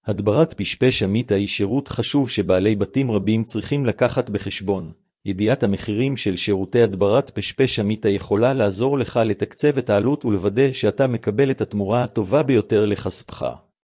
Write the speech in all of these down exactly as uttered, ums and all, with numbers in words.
הדברת פשפש המיטה היא שירות חשוב שבעלי בתים רבים צריכים לקחת בחשבון. ידיעת המחירים של שירותי הדברת פשפש המיטה יכולה לעזור לך לתקצב את העלות ולוודא שאתה מקבל את התמורה הטובה ביותר לכספך.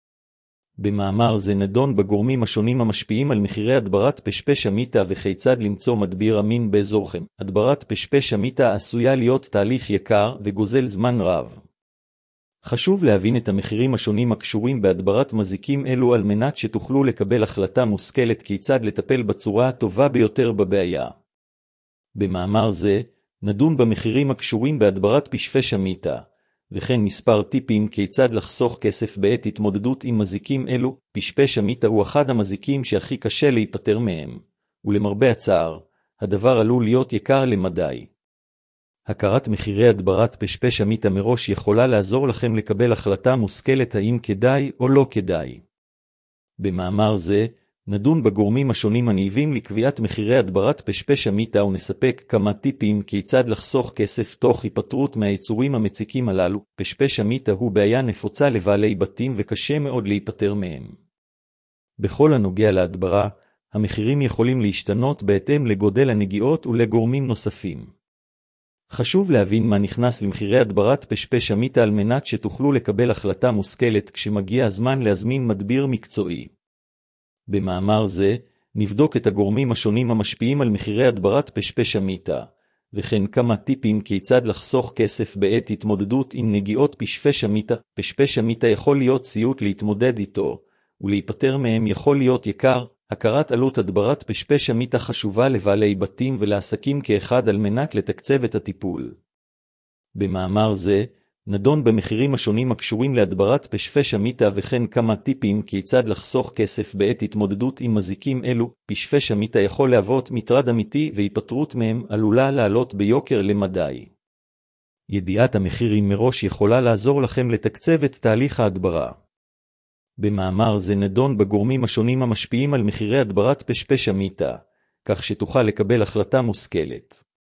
במאמר זה נדון בגורמים השונים המשפיעים על מחירי הדברת פשפש המיטה וכיצד למצוא מדביר אמין באזורכם. הדברת פשפש המיטה עשויה להיות תהליך יקר וגוזל זמן רב. חשוב להבין את המחירים השונים הקשורים בהדברת מזיקים אלו על מנת שתוכלו לקבל החלטה מושכלת כיצד לטפל בצורה הטובה ביותר בבעיה. במאמר זה נדון במחירים הקשורים בהדברת פשפש המיטה, וכן מספר טיפים כיצד לחסוך כסף בעת התמודדות עם מזיקים אלו. פשפש המיטה הוא אחד המזיקים שהכי קשה להיפטר מהם, ולמרבה הצער, הדבר עלול להיות יקר למדי. הכרת מחירי הדברת פשפש המיטה מראש יכולה לעזור לכם לקבל החלטה מושכלת האם כדאי או לא כדאי. במאמר זה נדון בגורמים השונים הנלווים לקביעת מחירי הדברת פשפש המיטה ונספק כמה טיפים כיצד לחסוך כסף תוך היפטרות מהיצורים המציקים הללו. פשפש המיטה הוא בעיה נפוצה לבעלי בתים וקשה מאוד להיפטר מהם. בכל הנוגע להדברה, המחירים יכולים להשתנות בהתאם לגודל הנגיעות ולגורמים נוספים. חשוב להבין מה נכנס למחירי הדברת פשפש המיטה על מנת שתוכלו לקבל החלטה מושכלת כשמגיע הזמן להזמין מדביר מקצועי. במאמר זה נבדוק את הגורמים השונים המשפיעים על מחירי הדברת פשפש המיטה, וכן כמה טיפים כיצד לחסוך כסף בעת התמודדות עם נגיעות פשפש המיטה. פשפש המיטה יכול להיות סיוט להתמודד איתו, ולהיפטר מהם יכול להיות יקר. הכרת עלות הדברת פשפש המיטה חשובה לבעלי בתים ולעסקים כאחד על מנת לתקצב את הטיפול. במאמר זה נדון במחירים השונים הקשורים להדברת פשפש המיטה וכן כמה טיפים כיצד לחסוך כסף בעת התמודדות עם מזיקים אלו. פשפש המיטה יכול להוות מטרד אמיתי והיפטרות מהם עלולה לעלות ביוקר למדי. ידיעת המחירים מראש יכולה לעזור לכם לתקצב את תהליך ההדברה. במאמר זה נדון בגורמים השונים המשפיעים על מחירי הדברת פשפש המיטה, כך שתוכל לקבל החלטה מושכלת.